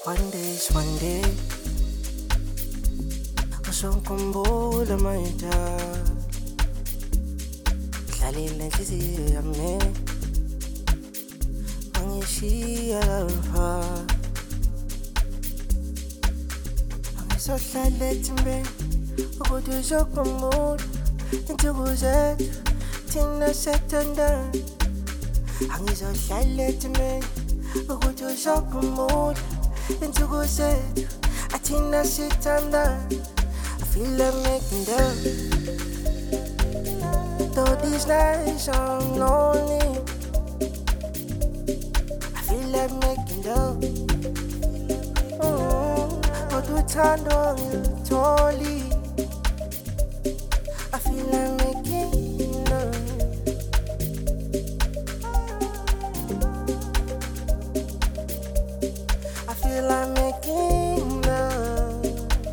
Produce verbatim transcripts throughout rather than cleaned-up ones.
One day is one day. Usongikhumbula mayidala. Dlalile inhliziyo yami. Angishiya lapha. Angisohlala ethembeni ukuthi uzokhumbula insuku zethu thina sethandana. Angisohlala ethembeni ukuthi uzokhumbula insuku zethu thina sethandana. I feel like making love. Though these nights I'm lonely, I feel like making love. But uthando ngilitholi. I feel like making love. I feel like making love.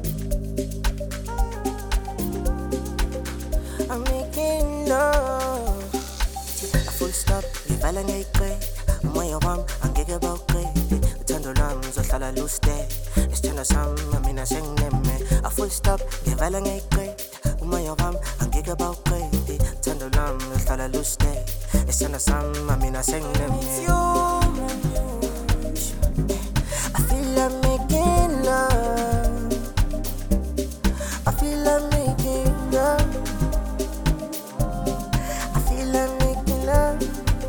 I'm making love. A full stop, ngivala ngeyiqeda. Umoya wami angeke bawuqede. Uthando lwami uzohlala luste. Isithando sami mina sengineme. A full stop, ngivala ngeyiqeda. Umoya wami angeke bawuqede. Uthando lwami uzohlala luste. Isithando sami mina sengineme. I feel like making love. I feel like making love. I feel like making love.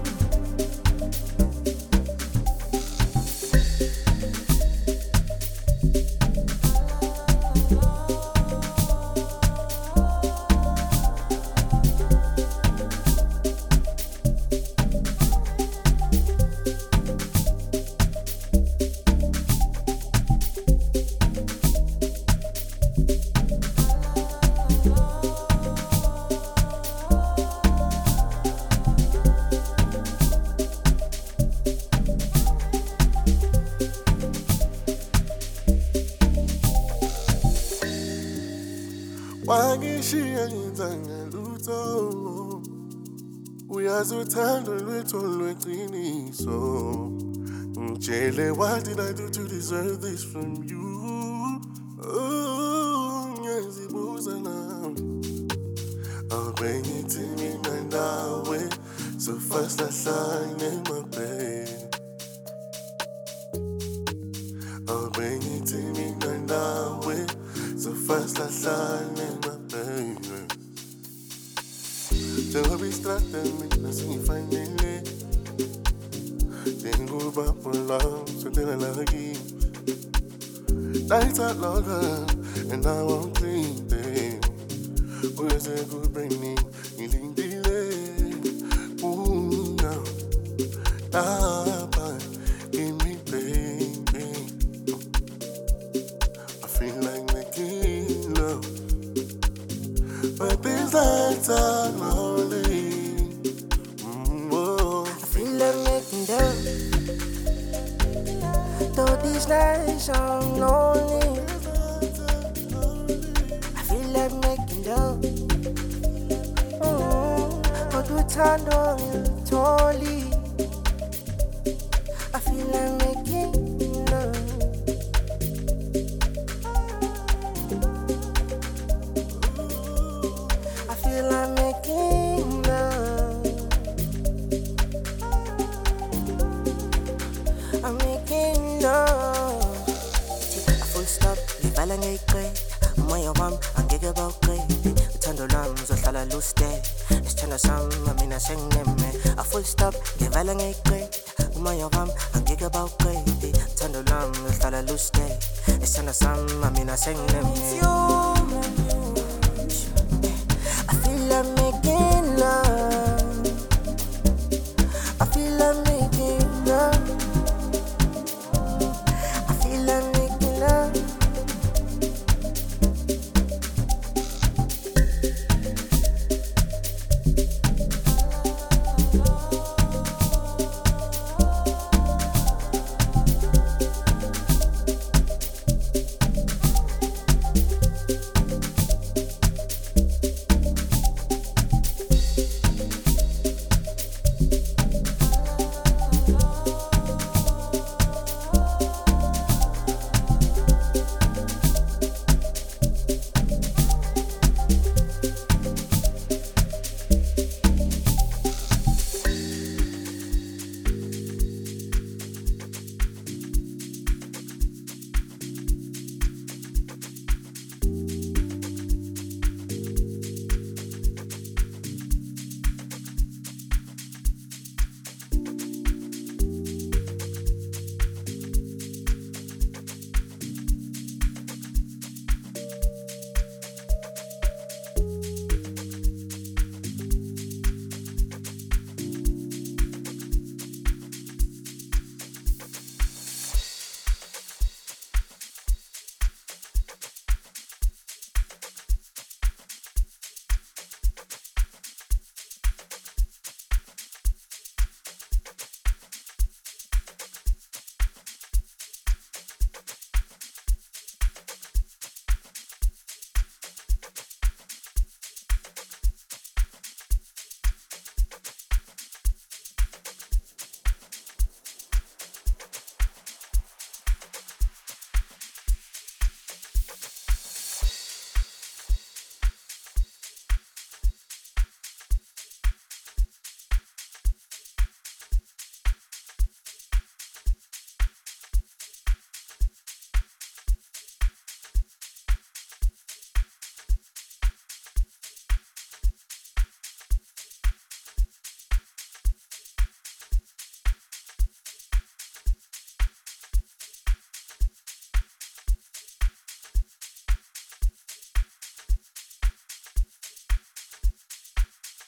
Wangishiya ngenzanga lutho. Uyazi uthando lwethu lweqiniso. Ngitshele, what did I do to deserve this from you? Oh, ngiyazibuza now. Awubengithi mina nawe so fast lahlane my bed. Awubengithi mina nawe so fast lahlane my baby. Njengoba istrata mina sengifanele. Njengoba pula sondela la kimi. Nights are longer and I won't clean them. Where's a good brain? Ngilindile. Ooh, now. Lapha kimi baby. I feel like making love, but these nights are lonely. Mm, oh. I feel like making love. Though these nights I'm lonely, I feel like making love. But uthando ngilitholi. I feel like making love. I feel like making love. I'm making love. A full stop, ngivala ngeyiqeda. Umoya wami angeke bawuqede. Uthando lwami uzohlala luste. Isithando sami mina sengineme. A full stop, ngivala ngeyiqeda. Umoya wami angeke bawuqede. Uthando lwami uzohlala luste. Isithando sami mina sengineme. I feel like making